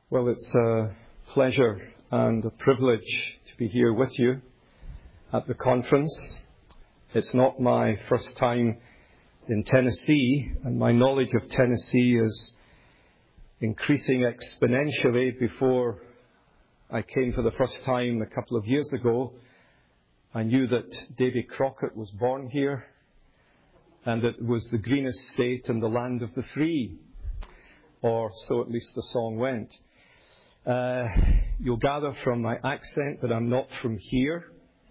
Well, it's a pleasure and a privilege to be here with you at the conference. It's not my first time in Tennessee, and my knowledge of Tennessee is increasing exponentially. Before I came for the first time a couple of years ago, I knew that Davy Crockett was born here, and it was the greenest state in the land of the free, or so at least the song went. You'll gather from my accent that I'm not from here.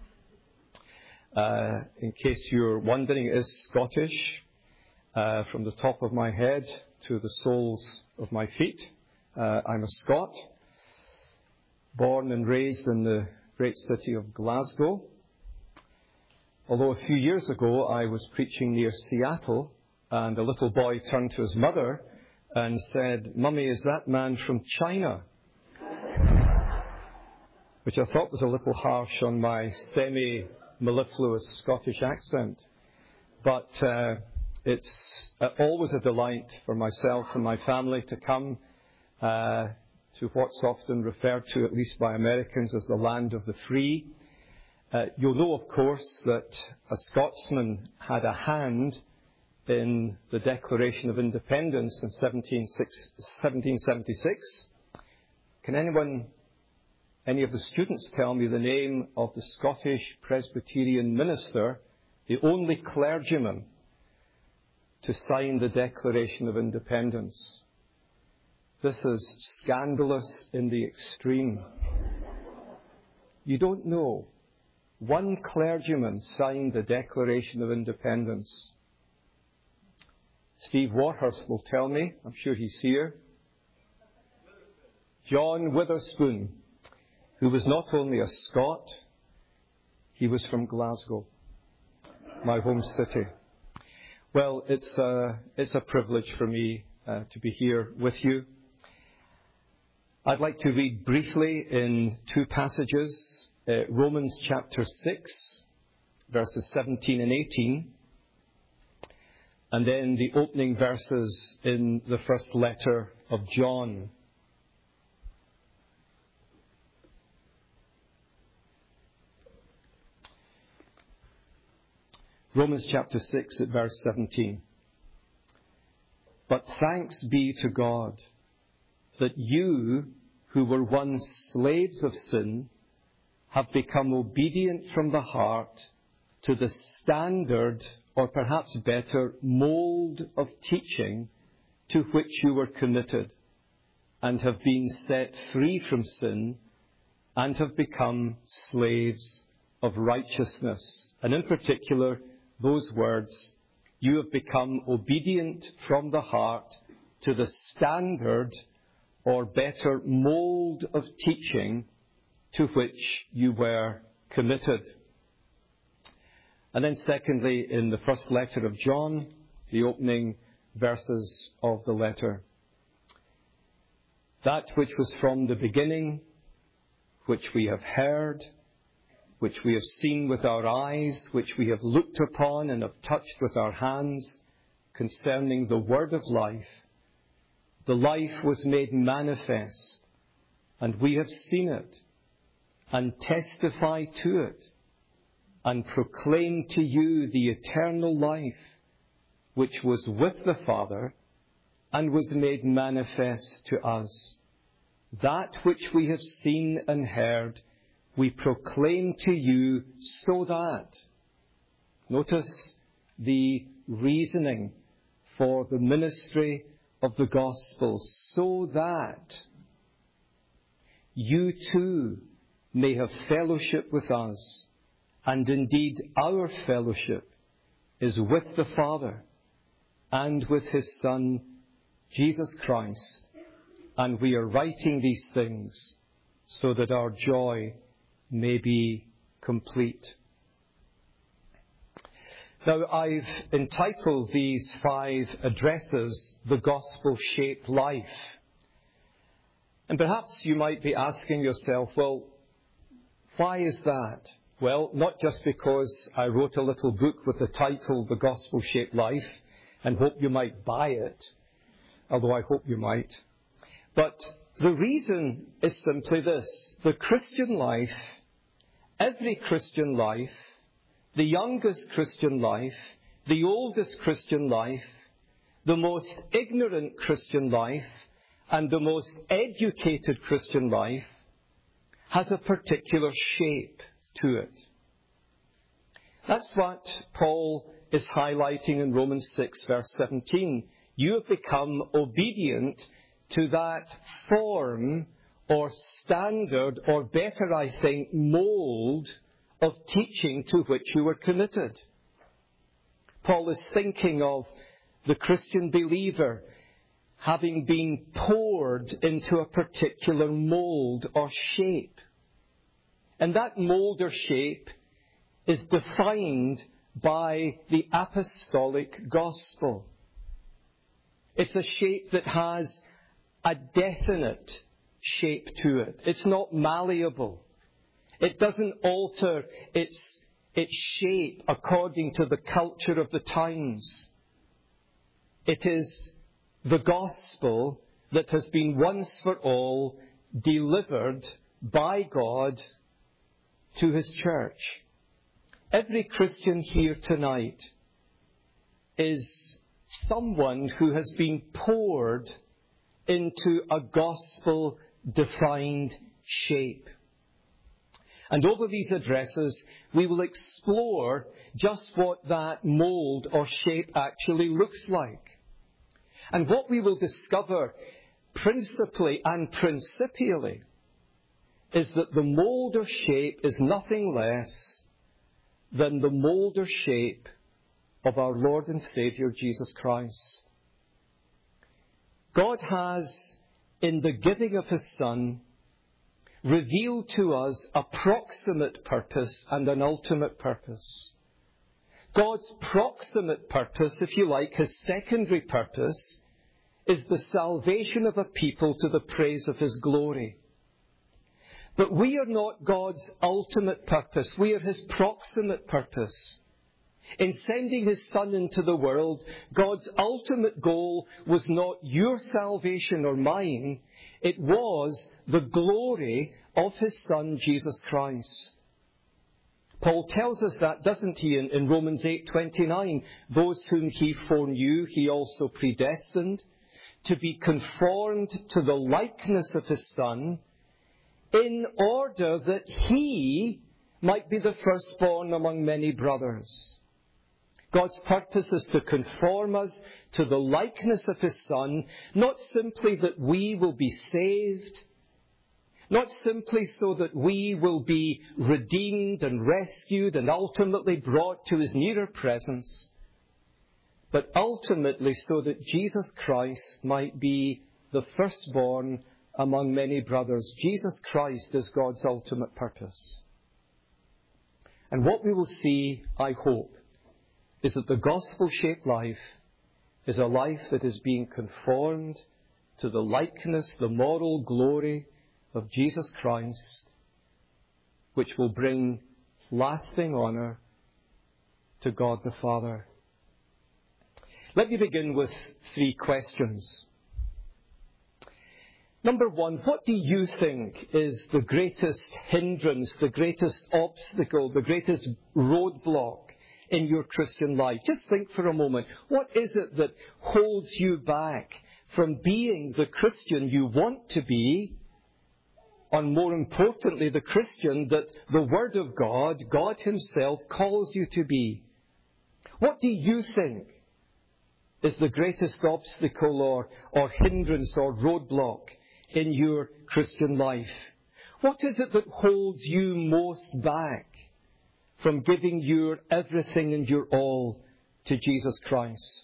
In case you're wondering, it is Scottish, from the top of my head to the soles of my feet. I'm a Scot, born and raised in the great city of Glasgow. Although a few years ago I was preaching near Seattle, and a little boy turned to his mother and said, "Mummy, is that man from China?" Which I thought was a little harsh on my semi-mellifluous Scottish accent. But it's always a delight for myself and my family to come to what's often referred to, at least by Americans, as the land of the free. You'll know, of course, that a Scotsman had a hand in the Declaration of Independence in 1776. Can any of the students tell me the name of the Scottish Presbyterian minister, the only clergyman to sign the Declaration of Independence? This is scandalous in the extreme. You don't know. One clergyman signed the Declaration of Independence. Steve Warhurst will tell me, I'm sure he's here. John Witherspoon, who was not only a Scot, he was from Glasgow, my home city. Well, it's a privilege for me to be here with you. I'd like to read briefly in two passages, Romans chapter 6, verses 17 and 18, and then the opening verses in the first letter of John. Romans chapter 6 at verse 17. But thanks be to God that you, who were once slaves of sin, have become obedient from the heart to the standard, or perhaps better, mold of teaching to which you were committed, and have been set free from sin, and have become slaves of righteousness. And in particular, those words, you have become obedient from the heart to the standard, or better, mold of teaching to which you were committed. And then secondly, in the first letter of John, the opening verses of the letter. That which was from the beginning, which we have heard, which we have seen with our eyes, which we have looked upon and have touched with our hands, concerning the word of life. The life was made manifest, and we have seen it, and testify to it, and proclaim to you the eternal life, which was with the Father, and was made manifest to us. That which we have seen and heard, we proclaim to you, so that, notice the reasoning for the ministry of the gospel, so that you too may have fellowship with us. And indeed, our fellowship is with the Father and with His Son, Jesus Christ. And we are writing these things so that our joy may be complete. Now, I've entitled these 5 addresses, The Gospel-Shaped Life. And perhaps you might be asking yourself, well, why is that? Well, not just because I wrote a little book with the title, The Gospel-Shaped Life, and hope you might buy it, although I hope you might. But The reason is simply this. The Christian life, every Christian life, the youngest Christian life, the oldest Christian life, the most ignorant Christian life, and the most educated Christian life has a particular shape to it. That's what Paul is highlighting in Romans 6, verse 17. You have become obedient to that form or standard, or better, I think, mold of teaching to which you were committed. Paul is thinking of the Christian believer having been poured into a particular mold or shape. And that mold or shape is defined by the apostolic gospel. It's a shape that has a definite shape to it. It's not malleable. It doesn't alter its shape according to the culture of the times. It is the gospel that has been once for all delivered by God to His church. Every Christian here tonight is someone who has been poured into a gospel-defined shape. And over these addresses, we will explore just what that mold or shape actually looks like. And what we will discover principally and principially is that the mold or shape is nothing less than the mold or shape of our Lord and Saviour Jesus Christ. God has, in the giving of His Son, revealed to us a proximate purpose and an ultimate purpose. God's proximate purpose, if you like, His secondary purpose, is the salvation of a people to the praise of His glory. But we are not God's ultimate purpose. We are His proximate purpose. In sending His Son into the world, God's ultimate goal was not your salvation or mine. It was the glory of His Son, Jesus Christ. Paul tells us that, doesn't he, in Romans 8:29? Those whom He foreknew, He also predestined to be conformed to the likeness of His Son, in order that He might be the firstborn among many brothers. God's purpose is to conform us to the likeness of His Son, not simply that we will be saved, not simply so that we will be redeemed and rescued and ultimately brought to His nearer presence, but ultimately so that Jesus Christ might be the firstborn among many brothers. Jesus Christ is God's ultimate purpose. And what we will see, I hope, is that the gospel-shaped life is a life that is being conformed to the likeness, the moral glory of Jesus Christ, which will bring lasting honour to God the Father. Let me begin with 3 questions. Number 1, what do you think is the greatest hindrance, the greatest obstacle, the greatest roadblock in your Christian life? Just think for a moment. What is it that holds you back from being the Christian you want to be, and more importantly, the Christian that the Word of God, God Himself, calls you to be? What do you think is the greatest obstacle or hindrance or roadblock in your Christian life? What is it that holds you most back from giving your everything and your all to Jesus Christ?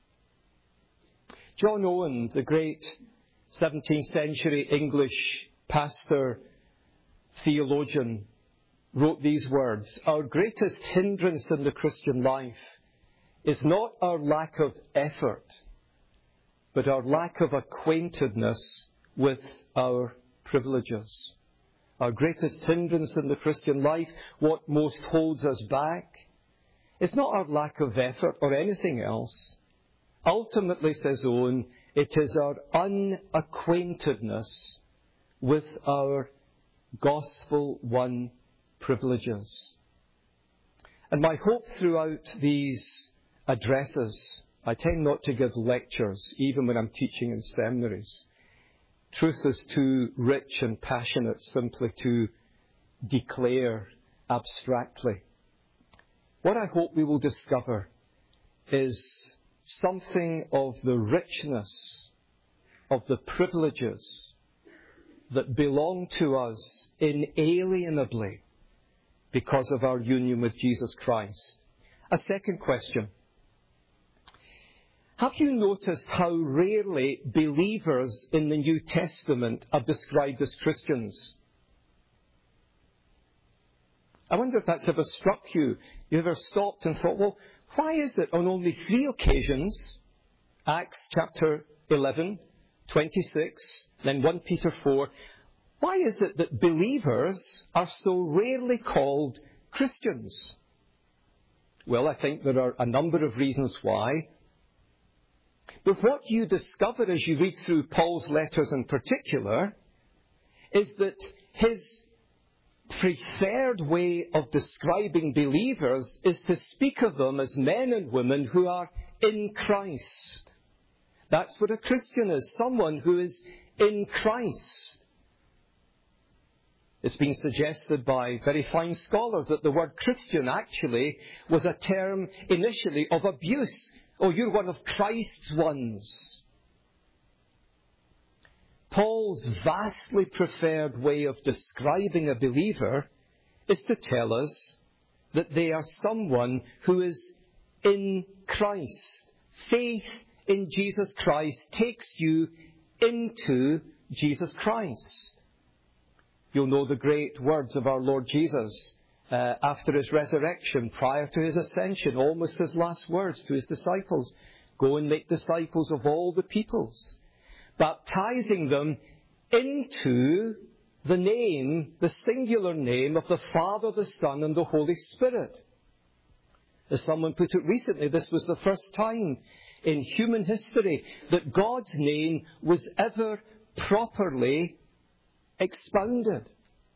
John Owen, the great 17th century English pastor, theologian, wrote these words: "Our greatest hindrance in the Christian life is not our lack of effort, but our lack of acquaintedness with our privileges." Our greatest hindrance in the Christian life, what most holds us back, is not our lack of effort or anything else. Ultimately, says Owen, it is our unacquaintedness with our Gospel One privileges. And my hope throughout these addresses, I tend not to give lectures, even when I'm teaching in seminaries. Truth is too rich and passionate simply to declare abstractly. What I hope we will discover is something of the richness of the privileges that belong to us inalienably because of our union with Jesus Christ. A second question. Have you noticed how rarely believers in the New Testament are described as Christians? I wonder if that's ever struck you. You ever stopped and thought, well, why is it on only 3 occasions, Acts chapter 11, 26, then 1 Peter 4, why is it that believers are so rarely called Christians? Well, I think there are a number of reasons why. But what you discover as you read through Paul's letters in particular is that his preferred way of describing believers is to speak of them as men and women who are in Christ. That's what a Christian is, someone who is in Christ. It's been suggested by very fine scholars that the word Christian actually was a term initially of abuse. Oh, you're one of Christ's ones. Paul's vastly preferred way of describing a believer is to tell us that they are someone who is in Christ. Faith in Jesus Christ takes you into Jesus Christ. You'll know the great words of our Lord Jesus after his resurrection, prior to his ascension, almost his last words to his disciples. Go and make disciples of all the peoples, baptizing them into the name, the singular name of the Father, the Son, and the Holy Spirit. As someone put it recently, this was the first time in human history that God's name was ever properly expounded.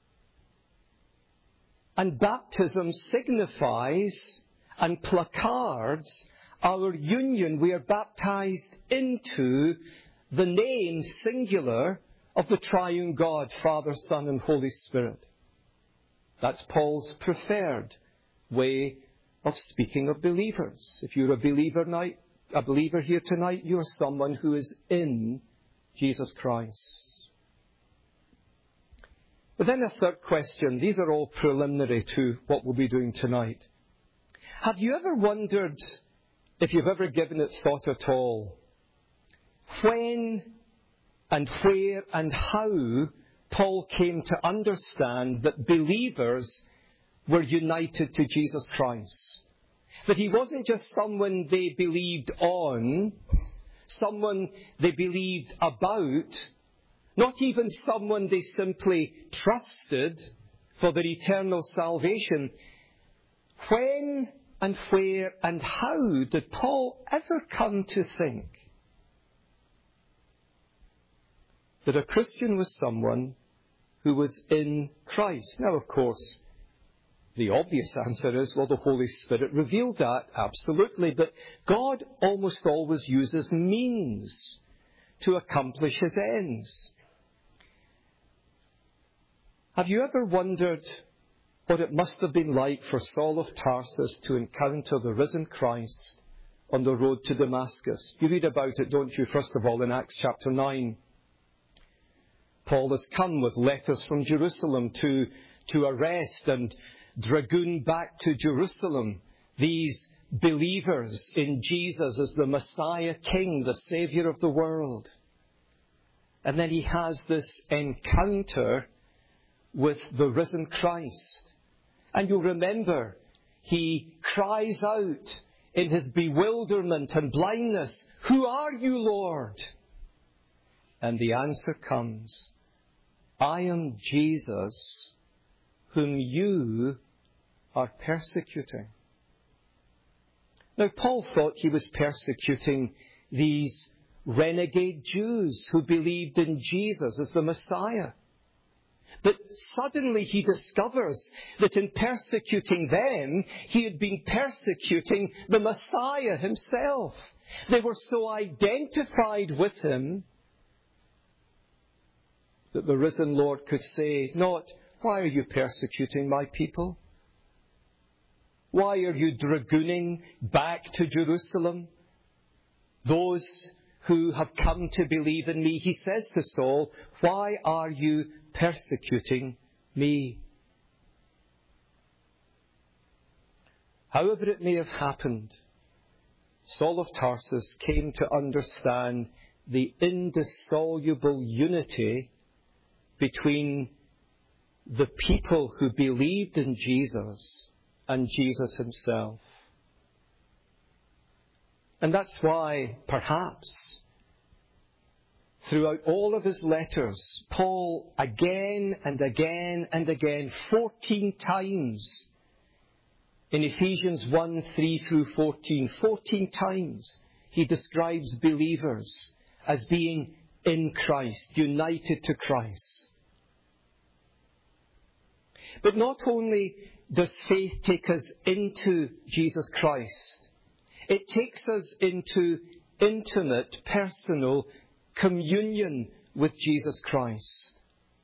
And baptism signifies and placards our union. We are baptized into the name, singular, of the triune God, Father, Son, and Holy Spirit. That's Paul's preferred way of speaking of believers. If you're a believer here tonight, you're someone who is in Jesus Christ. But then a third question. These are all preliminary to what we'll be doing tonight. Have you ever wondered, if you've ever given it thought at all, when and where and how Paul came to understand that believers were united to Jesus Christ? That he wasn't just someone they believed on, someone they believed about, not even someone they simply trusted for their eternal salvation. When and where and how did Paul ever come to think that a Christian was someone who was in Christ? Now, of course, the obvious answer is, well, the Holy Spirit revealed that, absolutely. But God almost always uses means to accomplish his ends. Have you ever wondered what it must have been like for Saul of Tarsus to encounter the risen Christ on the road to Damascus? You read about it, don't you, first of all, in Acts chapter 9. Paul has come with letters from Jerusalem to arrest and dragoon back to Jerusalem these believers in Jesus as the Messiah King, the Saviour of the world. And then he has this encounter with the risen Christ. And you'll remember, he cries out in his bewilderment and blindness, "Who are you, Lord?" And the answer comes, "I am Jesus, whom you are persecuting." Now, Paul thought he was persecuting these renegade Jews who believed in Jesus as the Messiah. But suddenly he discovers that in persecuting them, he had been persecuting the Messiah himself. They were so identified with him that the risen Lord could say, not, why are you persecuting my people? Why are you dragooning back to Jerusalem those who have come to believe in me? He says to Saul, why are you persecuting me? However it may have happened, Saul of Tarsus came to understand the indissoluble unity between the people who believed in Jesus and Jesus himself. And that's why, perhaps, throughout all of his letters, Paul again and again and again, 14 times, in Ephesians 1, 3 through 14, 14 times, he describes believers as being in Christ, united to Christ. But not only does faith take us into Jesus Christ, it takes us into intimate, personal communion with Jesus Christ.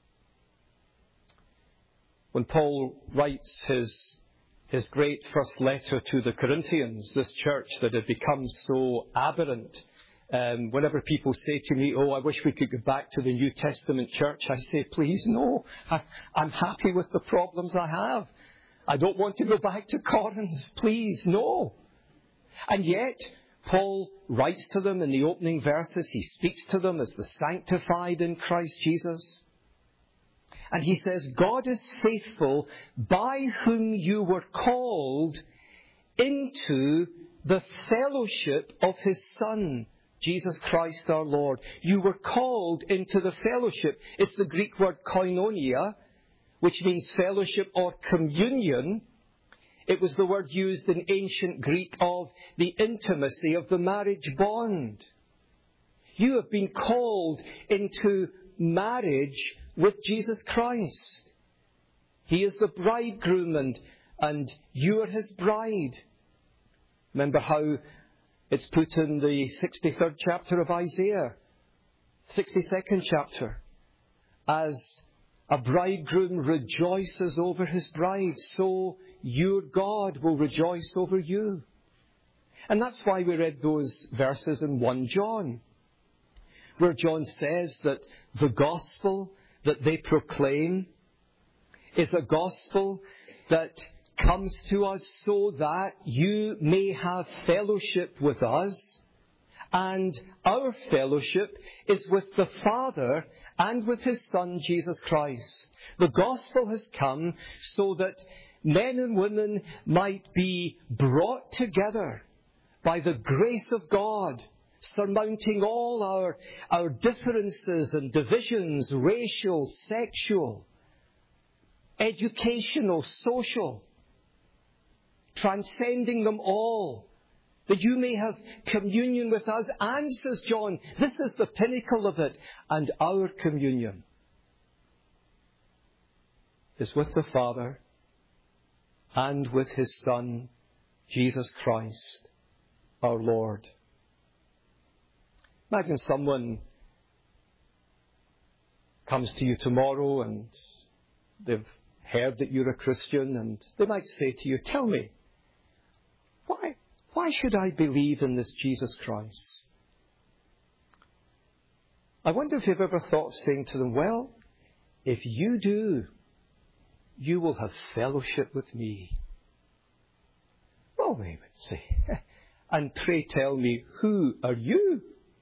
When Paul writes his great first letter to the Corinthians, this church that had become so aberrant, whenever people say to me, oh, I wish we could go back to the New Testament church, I say, please, no. I'm happy with the problems I have. I don't want to go back to Corinth. Please, no. And yet, Paul writes to them in the opening verses. He speaks to them as the sanctified in Christ Jesus. And he says, God is faithful, by whom you were called into the fellowship of his Son, Jesus Christ our Lord. You were called into the fellowship. It's the Greek word koinonia, which means fellowship or communion. It was the word used in ancient Greek of the intimacy of the marriage bond. You have been called into marriage with Jesus Christ. He is the bridegroom and you are his bride. Remember how it's put in the 63rd chapter of Isaiah, 62nd chapter. As a bridegroom rejoices over his bride, so your God will rejoice over you. And that's why we read those verses in 1 John, where John says that the gospel that they proclaim is a gospel that comes to us so that you may have fellowship with us. And our fellowship is with the Father and with his Son, Jesus Christ. The gospel has come so that men and women might be brought together by the grace of God, surmounting all our differences and divisions, racial, sexual, educational, social, transcending them all, that you may have communion with us. And, says John, this is the pinnacle of it. And our communion is with the Father and with his Son, Jesus Christ, our Lord. Imagine someone comes to you tomorrow and they've heard that you're a Christian, and they might say to you, tell me, why should I believe in this Jesus Christ? I wonder if you've ever thought of saying to them, well, if you do, you will have fellowship with me. Well, they would say, and pray tell me, who are you?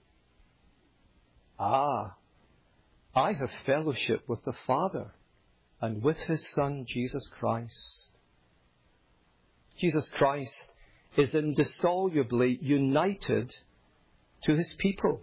I have fellowship with the Father and with his Son, Jesus Christ. Jesus Christ is indissolubly united to his people.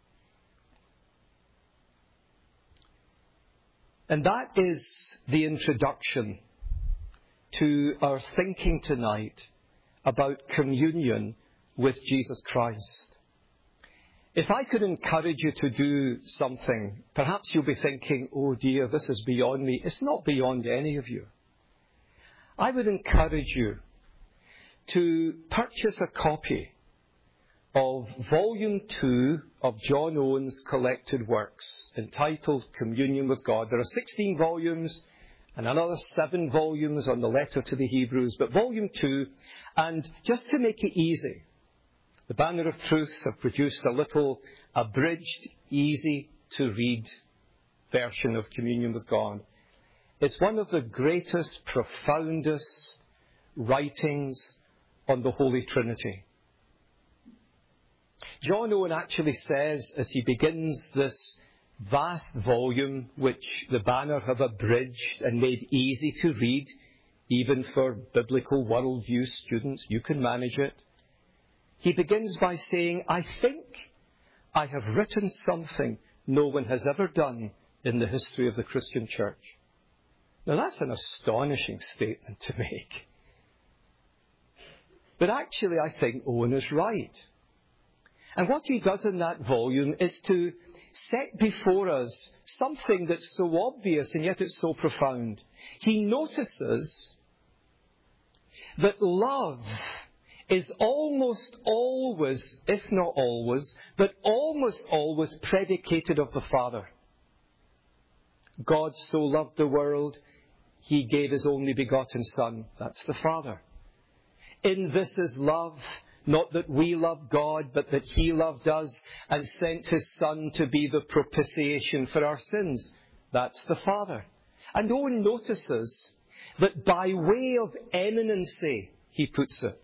And that is the introduction to our thinking tonight about communion with Jesus Christ. If I could encourage you to do something, perhaps you'll be thinking, oh dear, this is beyond me. It's not beyond any of you. I would encourage you to purchase a copy of Volume 2 of John Owen's collected works, entitled Communion with God. There are 16 volumes and another 7 volumes on the letter to the Hebrews, but Volume 2, and just to make it easy, the Banner of Truth have produced a little abridged, easy-to-read version of Communion with God. It's one of the greatest, profoundest writings on the Holy Trinity. John Owen actually says, as he begins this vast volume, which the Banner have abridged and made easy to read, even for biblical worldview students, you can manage it. He begins by saying, I think I have written something no one has ever done in the history of the Christian church. Now that's an astonishing statement to make. But actually I think Owen is right. And what he does in that volume is to set before us something that's so obvious and yet it's so profound. He notices that love is almost always, if not always, but almost always predicated of the Father. God so loved the world, He gave His only begotten Son. That's the Father. In this is love, not that we love God, but that He loved us and sent His Son to be the propitiation for our sins. That's the Father. And Owen notices that by way of eminency, he puts it,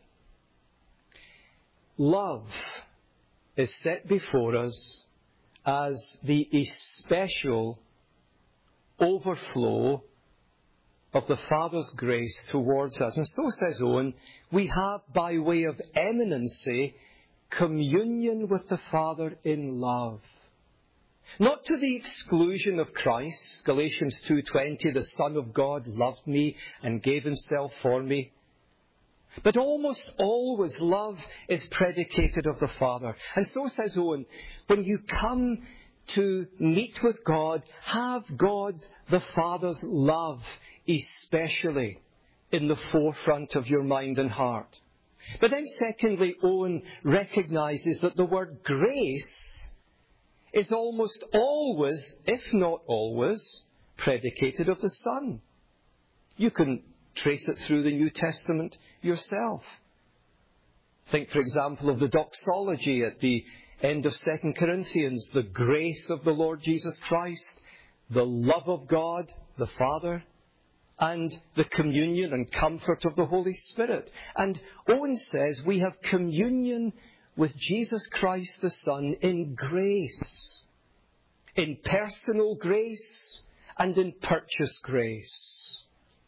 love is set before us as the especial overflow of the Father's grace towards us. And so, says Owen, we have by way of eminency communion with the Father in love. Not to the exclusion of Christ. Galatians 2:20, the Son of God loved me and gave Himself for me. But almost always love is predicated of the Father. And so, says Owen, when you come to meet with God, have God the Father's love especially in the forefront of your mind and heart. But then secondly, Owen recognizes that the word grace is almost always, if not always, predicated of the Son. You can trace it through the New Testament yourself. Think, for example, of the doxology at the end of 2 Corinthians, the grace of the Lord Jesus Christ, the love of God, the Father, and the communion and comfort of the Holy Spirit. And Owen says we have communion with Jesus Christ the Son in grace, in personal grace and in purchased grace.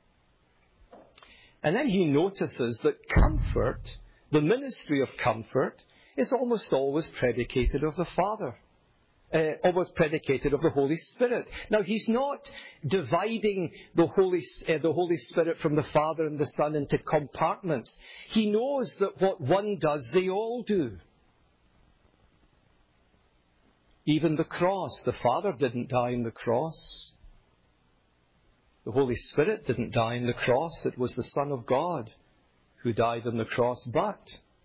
And then he notices that comfort, the ministry of comfort, is almost always predicated of the Father, always predicated of the Holy Spirit. Now, he's not dividing the Holy Spirit from the Father and the Son into compartments. He knows that what one does, they all do. Even the cross, the Father didn't die on the cross. The Holy Spirit didn't die on the cross. It was the Son of God who died on the cross, but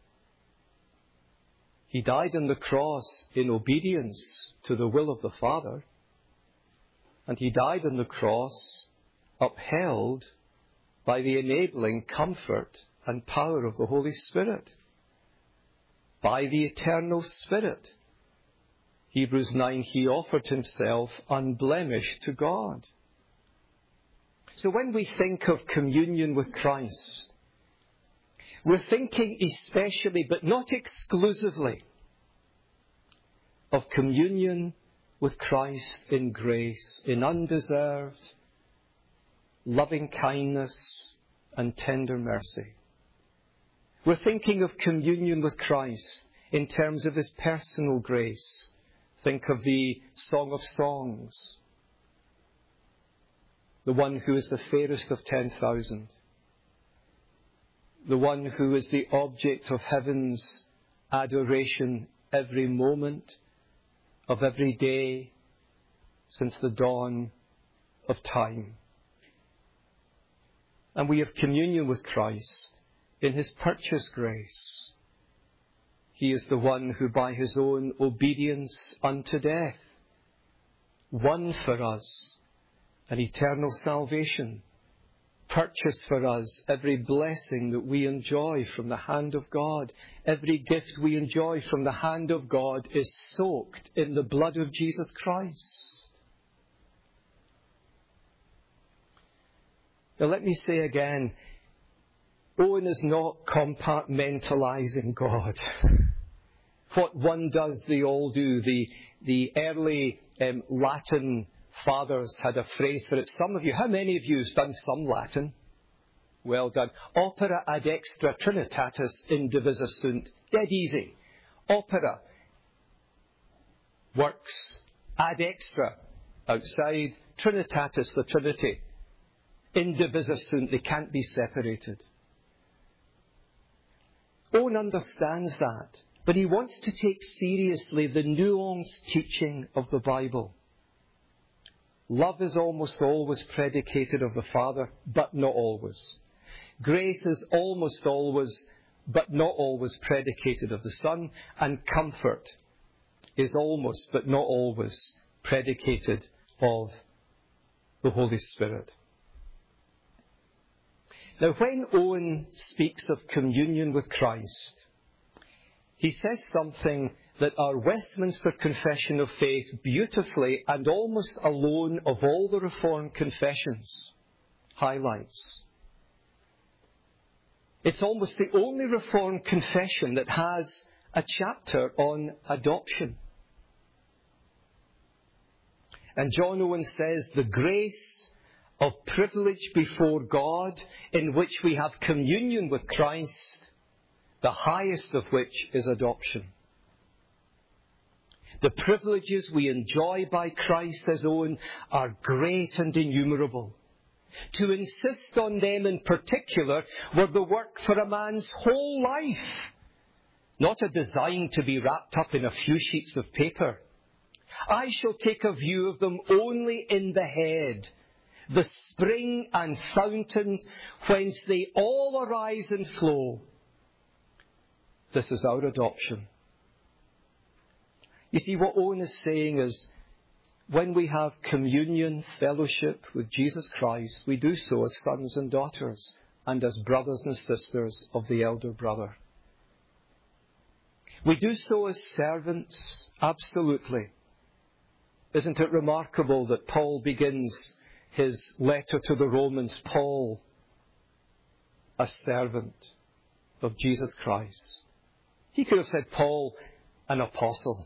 He died on the cross in obedience to the will of the Father, and He died on the cross upheld by the enabling comfort and power of the Holy Spirit, by the eternal Spirit. Hebrews 9, He offered Himself unblemished to God. So when we think of communion with Christ, we're thinking especially, but not exclusively, of communion with Christ in grace, in undeserved, loving kindness and tender mercy. We're thinking of communion with Christ in terms of His personal grace. Think of the Song of Songs, the one who is the fairest of 10,000. The one who is the object of heaven's adoration every moment of every day since the dawn of time. And we have communion with Christ in his purchased grace. He is the one who by his own obedience unto death won for us an eternal salvation, purchased for us every blessing that we enjoy from the hand of God. Every gift we enjoy from the hand of God is soaked in the blood of Jesus Christ. Now let me say again, Owen is not compartmentalizing God. What one does, they all do. The early Latin fathers had a phrase for it. Some of you, how many of you have done some Latin? Well done. Opera ad extra Trinitatis indivisa sunt. Dead easy. Opera, works, ad extra, outside, Trinitatis, the Trinity. Indivisa sunt, they can't be separated. Owen understands that, but he wants to take seriously the nuanced teaching of the Bible. Love is almost always predicated of the Father, but not always. Grace is almost always, but not always predicated of the Son. And comfort is almost, but not always predicated of the Holy Spirit. Now, when Owen speaks of communion with Christ, he says something that our Westminster Confession of Faith beautifully and almost alone of all the Reformed confessions highlights. It's almost the only Reformed confession that has a chapter on adoption. And John Owen says, the grace of privilege before God in which we have communion with Christ, the highest of which is adoption. The privileges we enjoy by Christ, says Owen, are great and innumerable. To insist on them in particular were the work for a man's whole life, not a design to be wrapped up in a few sheets of paper. I shall take a view of them only in the head, the spring and fountain whence they all arise and flow. This is our adoption. You see, what Owen is saying is, when we have communion, fellowship with Jesus Christ, we do so as sons and daughters and as brothers and sisters of the elder brother. We do so as servants, absolutely. Isn't it remarkable that Paul begins his letter to the Romans, Paul, a servant of Jesus Christ? He could have said Paul, an apostle.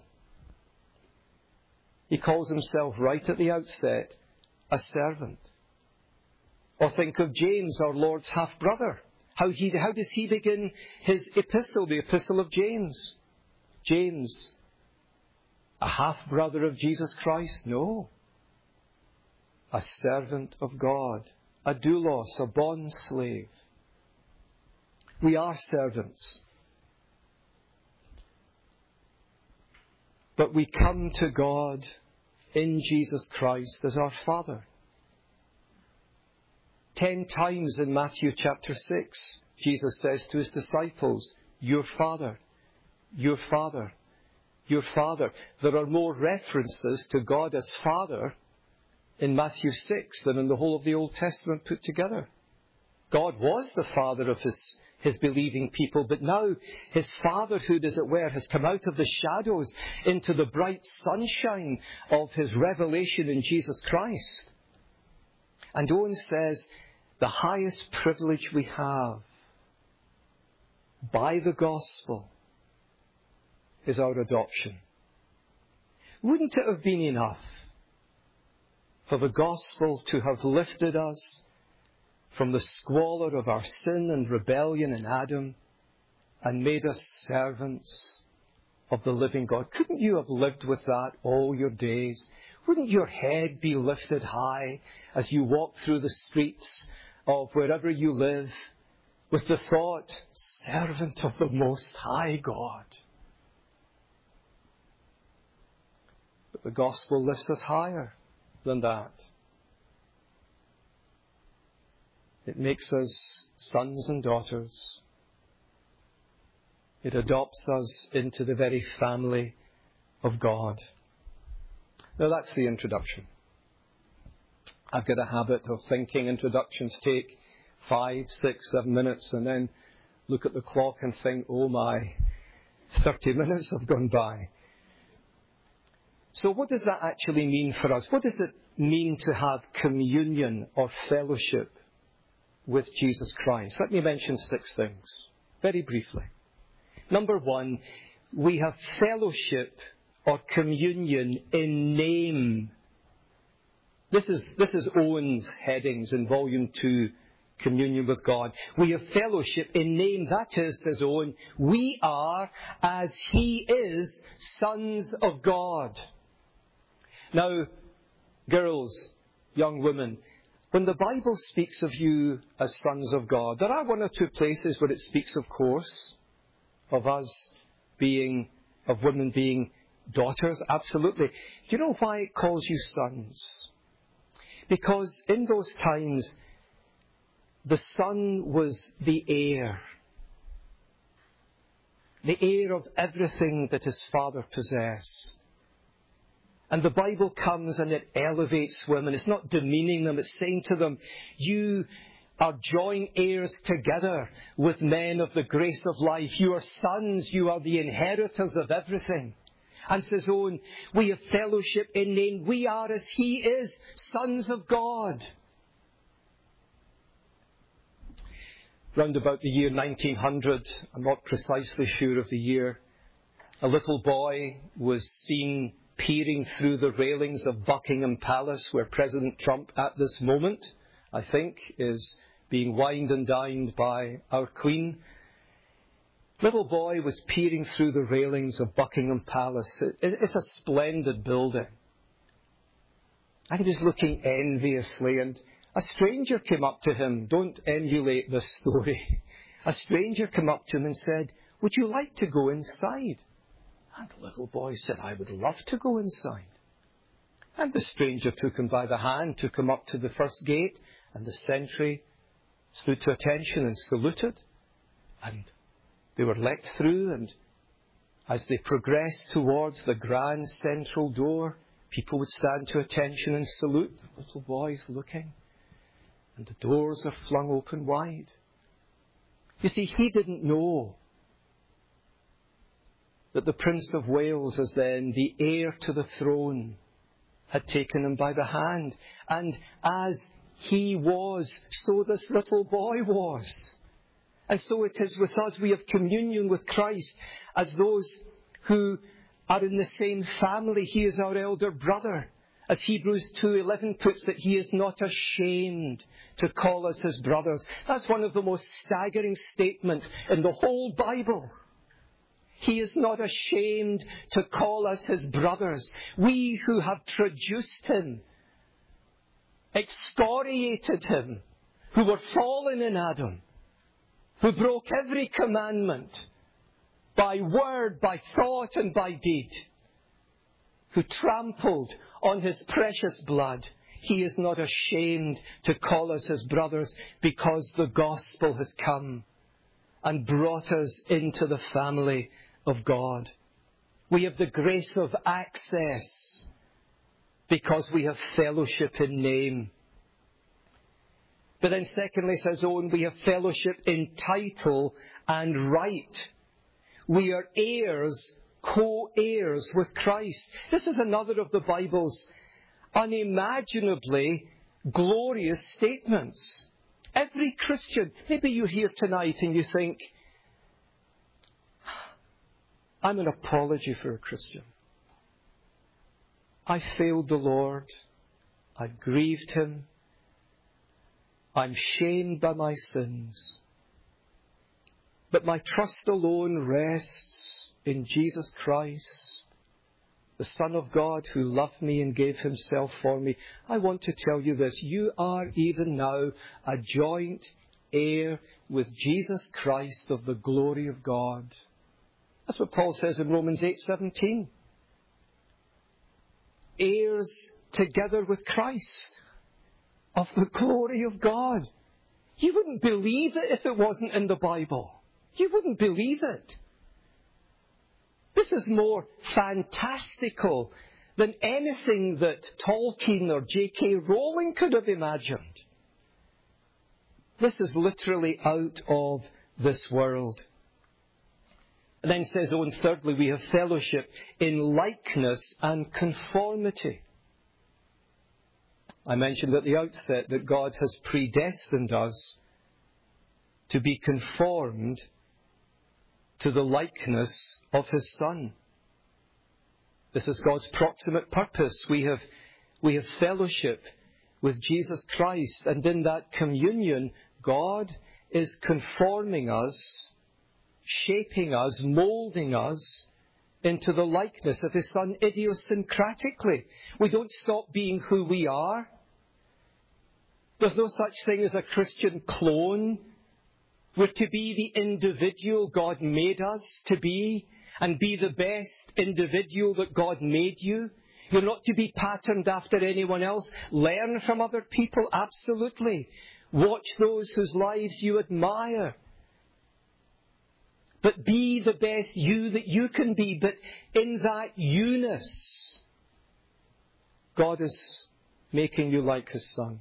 He calls himself right at the outset a servant. Or think of James, our Lord's half-brother. How does he begin his epistle, the epistle of James? James, a half-brother of Jesus Christ? No. A servant of God, a doulos, a bond slave. We are servants. But we come to God in Jesus Christ as our Father. 10 times in Matthew chapter 6, Jesus says to his disciples, your Father, your Father, your Father. There are more references to God as Father in Matthew 6 than in the whole of the Old Testament put together. God was the Father of his believing people, but now his fatherhood, as it were, has come out of the shadows into the bright sunshine of his revelation in Jesus Christ. And Owen says, the highest privilege we have by the gospel is our adoption. Wouldn't it have been enough for the gospel to have lifted us from the squalor of our sin and rebellion in Adam and made us servants of the living God? Couldn't you have lived with that all your days? Wouldn't your head be lifted high as you walk through the streets of wherever you live with the thought, servant of the Most High God? The gospel lifts us higher than that. It makes us sons and daughters. It adopts us into the very family of God. Now that's the introduction. I've got a habit of thinking introductions take 5, 6, 7 minutes and then look at the clock and think, oh my, 30 minutes have gone by. So what does that actually mean for us? What does it mean to have communion or fellowship with Jesus Christ? Let me mention 6 things, very briefly. Number 1, we have fellowship or communion in name. This is Owen's headings in Volume 2, Communion with God. We have fellowship in name. That is, says Owen, we are, as He is, sons of God. Now, girls, young women, when the Bible speaks of you as sons of God, there are 1 or 2 places where it speaks, of course, of us being, of women being daughters. Absolutely. Do you know why it calls you sons? Because in those times, the son was the heir of everything that his father possessed. And the Bible comes and it elevates women. It's not demeaning them. It's saying to them, you are joint heirs together with men of the grace of life. You are sons. You are the inheritors of everything. And says Owen, we have fellowship in name. We are, as He is, sons of God. Round about the year 1900, I'm not precisely sure of the year, a little boy was seen peering through the railings of Buckingham Palace, where President Trump at this moment, I think, is being wined and dined by our Queen. Little boy was peering through the railings of Buckingham Palace. It's a splendid building. And he was looking enviously, and a stranger came up to him. Don't emulate this story. A stranger came up to him and said, would you like to go inside? And the little boy said, I would love to go inside. And the stranger took him by the hand, took him up to the first gate, and the sentry stood to attention and saluted. And they were let through, and as they progressed towards the grand central door, people would stand to attention and salute. The little boy's looking, and the doors are flung open wide. You see, he didn't know that the Prince of Wales, as then the heir to the throne, had taken him by the hand. And as he was, so this little boy was. And so it is with us. We have communion with Christ as those who are in the same family. He is our elder brother. As Hebrews 2:11 puts it, He is not ashamed to call us His brothers. That's one of the most staggering statements in the whole Bible. He is not ashamed to call us His brothers. We who have traduced Him, excoriated Him, who were fallen in Adam, who broke every commandment by word, by thought and by deed, who trampled on His precious blood. He is not ashamed to call us His brothers because the gospel has come and brought us into the family of God. We have the grace of access because we have fellowship in name. But then secondly, says Owen, we have fellowship in title and right. We are heirs, co-heirs with Christ. This is another of the Bible's unimaginably glorious statements. Every Christian, maybe you're here tonight and you think, I'm an apology for a Christian. I failed the Lord. I grieved Him. I'm shamed by my sins. But my trust alone rests in Jesus Christ, the Son of God who loved me and gave Himself for me. I want to tell you this. You are even now a joint heir with Jesus Christ of the glory of God. That's what Paul says in Romans 8:17. heirs together with Christ of the glory of God. You wouldn't believe it if it wasn't in the Bible. You wouldn't believe it. This is more fantastical than anything that Tolkien or J.K. Rowling could have imagined. This is literally out of this world. And then says, and thirdly, we have fellowship in likeness and conformity. I mentioned at the outset that God has predestined us to be conformed to the likeness of His Son. This is God's proximate purpose. We have fellowship with Jesus Christ, and in that communion, God is conforming us, shaping us, moulding us into the likeness of His Son idiosyncratically. We don't stop being who we are. There's no such thing as a Christian clone. We're to be the individual God made us to be, and be the best individual that God made you. You're not to be patterned after anyone else. Learn from other people, absolutely. Watch those whose lives you admire. But be the best you that you can be. But in that newness, God is making you like His Son.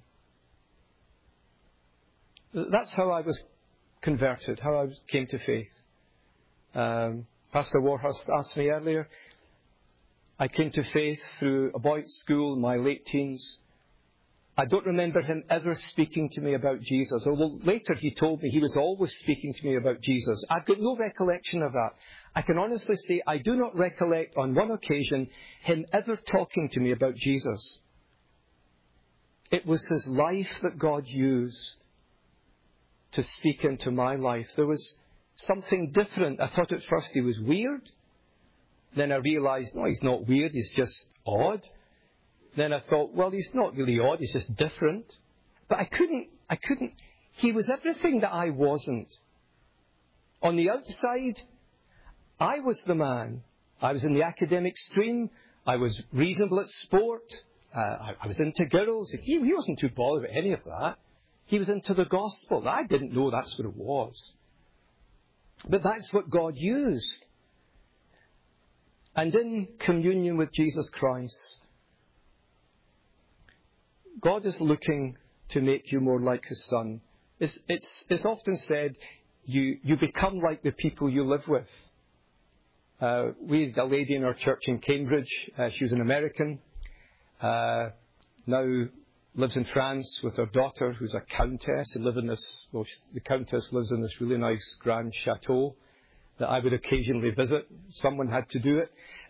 That's how I was converted, how I came to faith. Pastor Warhurst asked me earlier. I came to faith through a boys' school in my late teens. I don't remember him ever speaking to me about Jesus, although later he told me he was always speaking to me about Jesus. I've got no recollection of that. I can honestly say I do not recollect on one occasion him ever talking to me about Jesus. It was his life that God used to speak into my life. There was something different. I thought at first he was weird. Then I realized, no, he's not weird, he's just odd. Then I thought, well, he's not really odd, he's just different. But I couldn't, he was everything that I wasn't. On the outside, I was the man. I was in the academic stream, I was reasonable at sport, I was into girls. He wasn't too bothered with any of that. He was into the gospel. I didn't know that's what it was. But that's what God used. And in communion with Jesus Christ, God is looking to make you more like His Son. It's often said, you become like the people you live with. We had a lady in our church in Cambridge. She was an American. Now lives in France with her daughter, who's a countess. The countess lives in this really nice grand chateau that I would occasionally visit. Someone had to do it.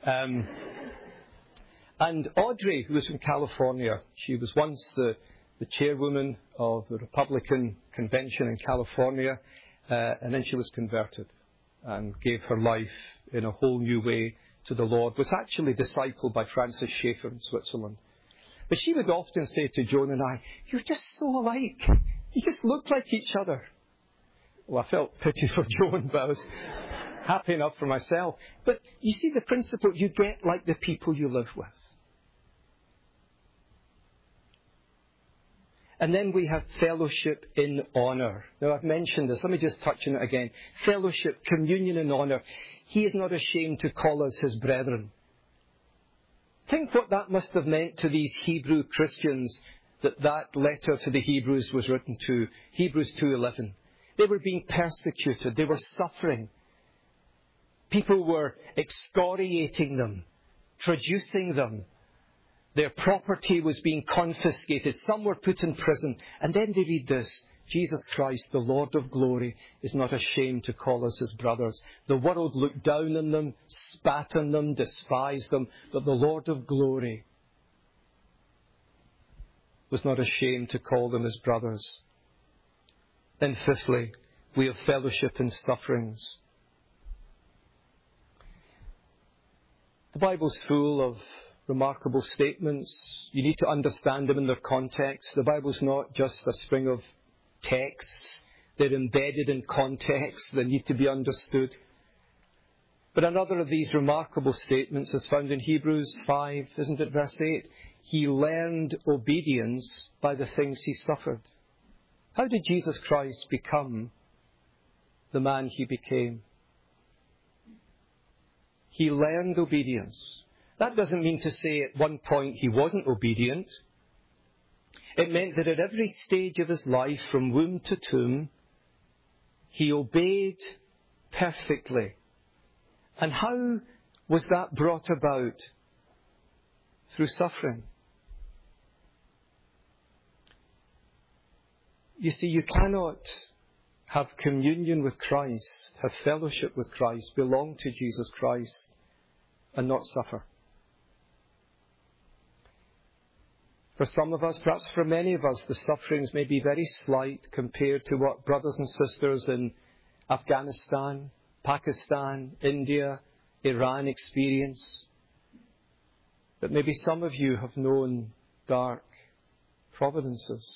And Audrey, who was from California, she was once the chairwoman of the Republican convention in California, and then she was converted and gave her life in a whole new way to the Lord. Was actually discipled by Francis Schaeffer in Switzerland. But she would often say to Joan and I, "You're just so alike. You just look like each other." Well, I felt pity for Joan, but I was happy enough for myself. But you see the principle, you get like the people you live with. And then we have fellowship in honour. Now, I've mentioned this. Let me just touch on it again. Fellowship, communion in honour. He is not ashamed to call us his brethren. Think what that must have meant to these Hebrew Christians that letter to the Hebrews was written to. Hebrews 2:11. They were being persecuted. They were suffering. People were excoriating them, traducing them. Their property was being confiscated. Some were put in prison. And then they read this. Jesus Christ, the Lord of glory, is not ashamed to call us his brothers. The world looked down on them, spat on them, despised them. But the Lord of glory was not ashamed to call them his brothers. Then fifthly, we have fellowship in sufferings. The Bible's full of remarkable statements. You need to understand them in their context. The Bible's not just a string of texts. They're embedded in context. They need to be understood. But another of these remarkable statements is found in Hebrews 5, isn't it, verse 8? He learned obedience by the things he suffered. How did Jesus Christ become the man he became? He learned obedience. That doesn't mean to say at one point he wasn't obedient. It meant that at every stage of his life, from womb to tomb, he obeyed perfectly. And how was that brought about? Through suffering. You see, you cannot have communion with Christ, have fellowship with Christ, belong to Jesus Christ, and not suffer. For some of us, perhaps for many of us, the sufferings may be very slight compared to what brothers and sisters in Afghanistan, Pakistan, India, Iran experience. But maybe some of you have known dark providences.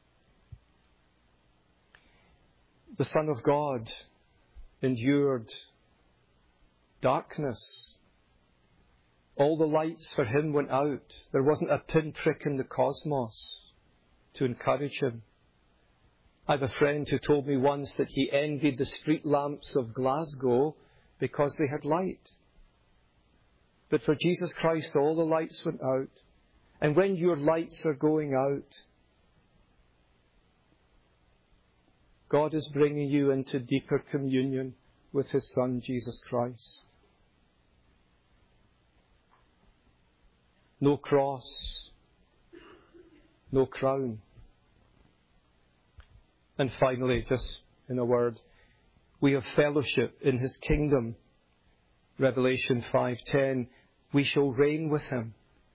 The Son of God endured darkness. All the lights for him went out. There wasn't a pinprick in the cosmos to encourage him. I have a friend who told me once that he envied the street lamps of Glasgow because they had light. But for Jesus Christ, all the lights went out. And when your lights are going out, God is bringing you into deeper communion with His Son, Jesus Christ. No cross, no crown. And finally, just in a word, we have fellowship in His kingdom. Revelation 5:10, we shall reign with Him.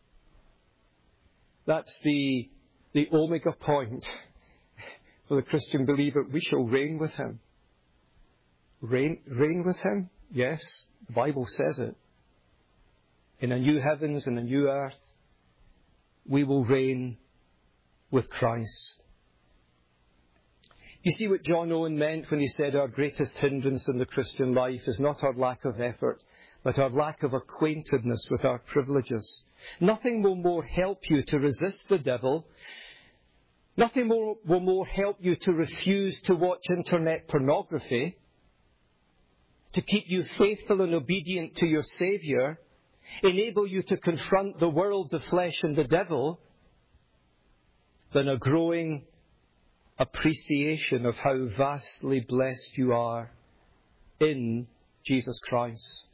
That's the omega point for the Christian believer. We shall reign with Him. Reign with Him? Yes, the Bible says it. In a new heavens and a new earth, we will reign with Christ. You see what John Owen meant when he said our greatest hindrance in the Christian life is not our lack of effort, but our lack of acquaintedness with our privileges. Nothing will more help you to resist the devil. Nothing will more help you to refuse to watch internet pornography, to keep you faithful and obedient to your Saviour, enable you to confront the world, the flesh and the devil, than a growing appreciation of how vastly blessed you are in Jesus Christ.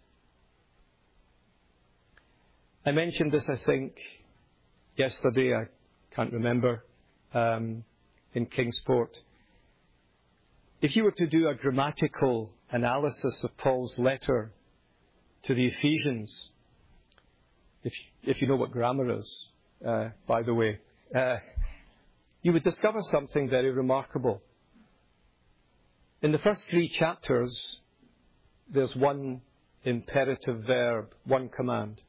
I mentioned this, I think, yesterday, I can't remember, in Kingsport. If you were to do a grammatical analysis of Paul's letter to the Ephesians, if you know what grammar is, by the way, you would discover something very remarkable. In the first 3 chapters, there's one imperative verb, one command.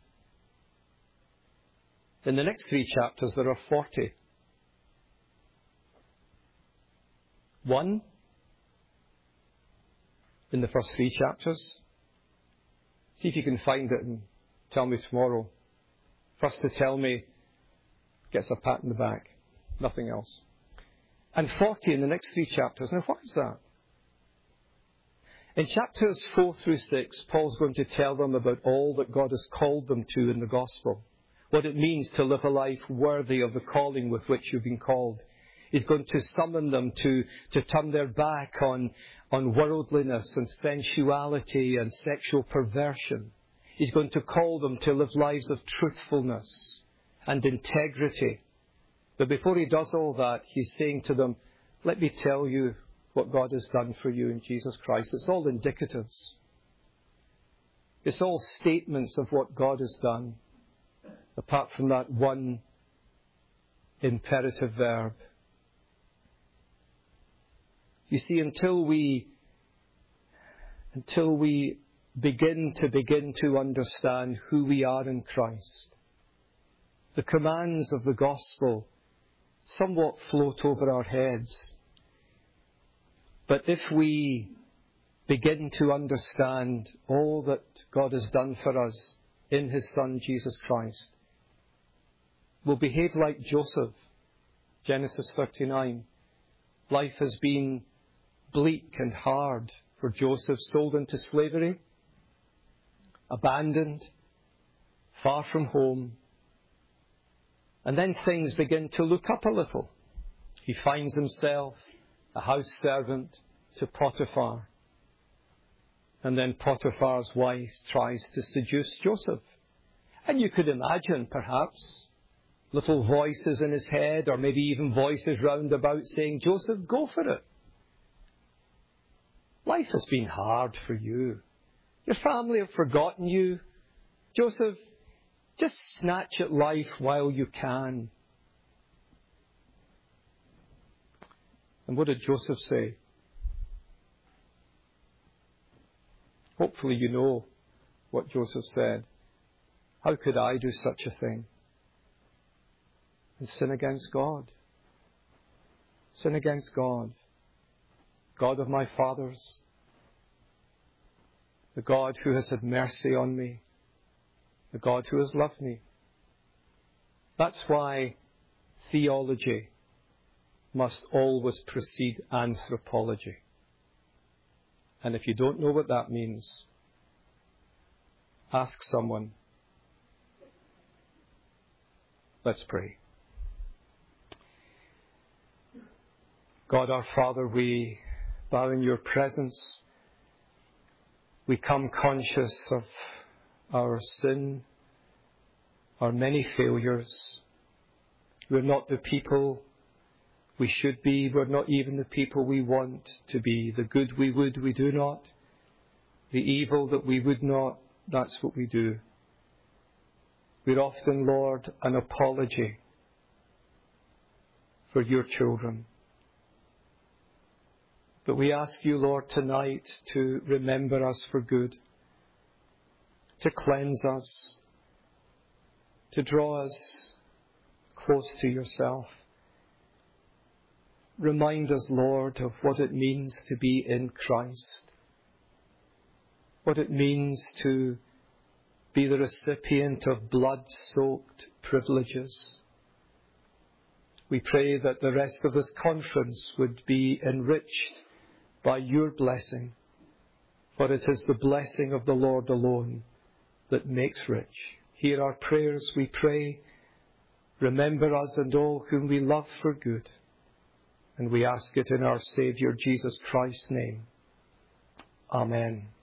In the next 3 chapters, there are 40. One in the first 3 chapters. See if you can find it and tell me tomorrow. First to tell me gets a pat in the back. Nothing else. And 40 in the next 3 chapters. Now, what is that? In chapters 4 through 6, Paul's going to tell them about all that God has called them to in the gospel. What it means to live a life worthy of the calling with which you've been called. He's going to summon them to turn their back on worldliness and sensuality and sexual perversion. He's going to call them to live lives of truthfulness and integrity. But before he does all that, he's saying to them, let me tell you what God has done for you in Jesus Christ. It's all indicatives. It's all statements of what God has done, apart from that one imperative verb. You see, until we begin to understand who we are in Christ, the commands of the gospel somewhat float over our heads. But if we begin to understand all that God has done for us in His Son, Jesus Christ, we'll behave like Joseph. Genesis 39. Life has been bleak and hard for Joseph, sold into slavery, abandoned, far from home. And then things begin to look up a little. He finds himself a house servant to Potiphar. And then Potiphar's wife tries to seduce Joseph. And you could imagine, perhaps, little voices in his head, or maybe even voices round about saying, Joseph, go for it. Life has been hard for you. Your family have forgotten you. Joseph, just snatch at life while you can. And what did Joseph say? Hopefully you know what Joseph said. How could I do such a thing? And sin against God. Sin against God. God of my fathers. The God who has had mercy on me. The God who has loved me. That's why theology must always precede anthropology. And if you don't know what that means, ask someone. Let's pray. God our Father, we bow in your presence. We come conscious of our sin, our many failures. We're not the people we should be. We're not even the people we want to be. The good we would, we do not. The evil that we would not, that's what we do. We're often, Lord, an apology for your children. But we ask you, Lord, tonight to remember us for good, to cleanse us, to draw us close to yourself. Remind us, Lord, of what it means to be in Christ, what it means to be the recipient of blood-soaked privileges. We pray that the rest of this conference would be enriched by your blessing, for it is the blessing of the Lord alone that makes rich. Hear our prayers, we pray. Remember us and all whom we love for good. And we ask it in our Saviour Jesus Christ's name. Amen.